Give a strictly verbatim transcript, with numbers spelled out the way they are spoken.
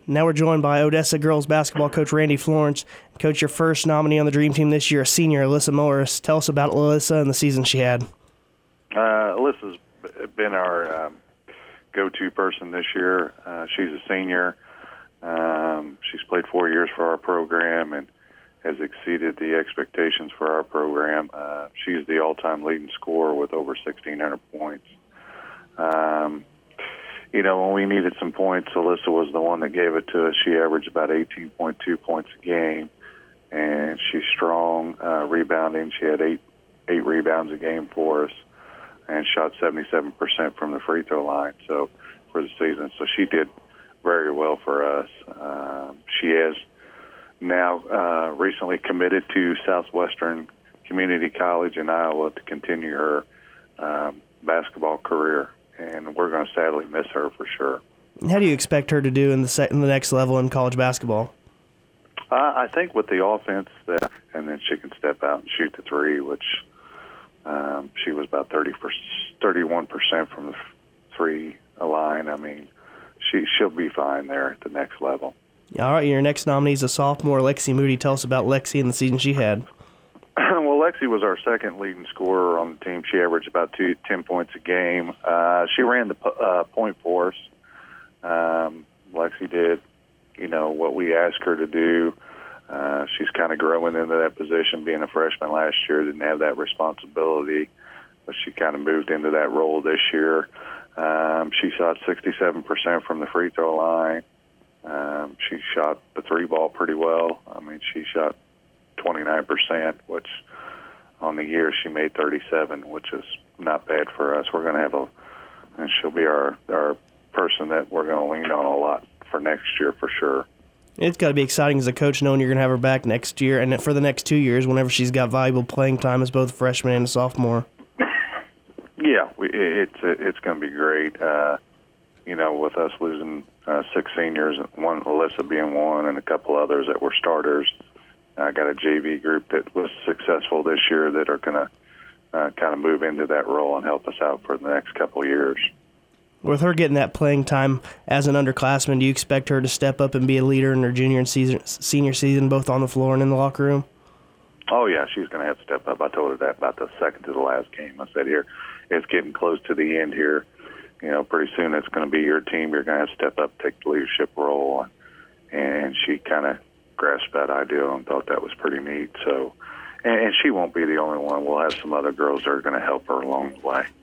Now we're joined by Odessa girls basketball coach Randy Florence. Coach, your first nominee on the Dream Team this year, senior Alyssa Morris. Tell us about Alyssa and the season she had. Uh, Alyssa's been our um, go-to person this year. Uh, she's a senior. Um, she's played four years for our program and has exceeded the expectations for our program. Uh, she's the all-time leading scorer with over sixteen hundred points. Um, You know, when we needed some points, Alyssa was the one that gave it to us. She averaged about eighteen point two points a game, and she's strong uh, rebounding. She had eight eight rebounds a game for us and shot seventy-seven percent from the free throw line so for the season. So she did very well for us. Um, she has now uh, recently committed to Southwestern Community College in Iowa to continue her um, basketball career. And we're going to sadly miss her for sure. How do you expect her to do in the se- in the next level in college basketball? Uh, I think with the offense, that, and then she can step out and shoot the three, which um, she was about thirty, thirty-one percent from the three line. I mean, she, she'll be fine there at the next level. All right, your next nominee is a sophomore, Lexi Moody. Tell us about Lexi and the season she had. Well, Lexi was our second leading scorer on the team. She averaged about two, ten points a game. Uh, she ran the uh, point for us. Um, Lexi did, you know, what we asked her to do. Uh, she's kind of growing into that position. Being a freshman last year, didn't have that responsibility, but she kind of moved into that role this year. Um, she shot sixty-seven percent from the free throw line. Um, she shot the three ball pretty well. I mean, she shot twenty-nine percent, which on the year she made thirty-seven, which is not bad for us. We're going to have a, and she'll be our, our person that we're going to lean on a lot for next year for sure. It's got to be exciting as a coach knowing you're going to have her back next year and for the next two years whenever she's got valuable playing time as both a freshman and a sophomore. Yeah, we, it's it's going to be great. Uh, you know, with us losing uh, six seniors, one Alyssa being one, and a couple others that were starters. I got a J V group that was successful this year that are going to uh, kind of move into that role and help us out for the next couple of years. With her getting that playing time as an underclassman, do you expect her to step up and be a leader in her junior and season, senior season, both on the floor and in the locker room? Oh, yeah, she's going to have to step up. I told her that about the second to the last game. I said, here, it's getting close to the end here. You know, pretty soon it's going to be your team. You're going to have to step up, take the leadership role. And she kind of grasped that idea and thought that was pretty neat. So, and, and she won't be the only one. We'll have some other girls that are going to help her along the way.